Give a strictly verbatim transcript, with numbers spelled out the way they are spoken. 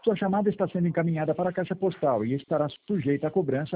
Sua chamada está sendo encaminhada para a caixa postal e estará sujeita à cobrança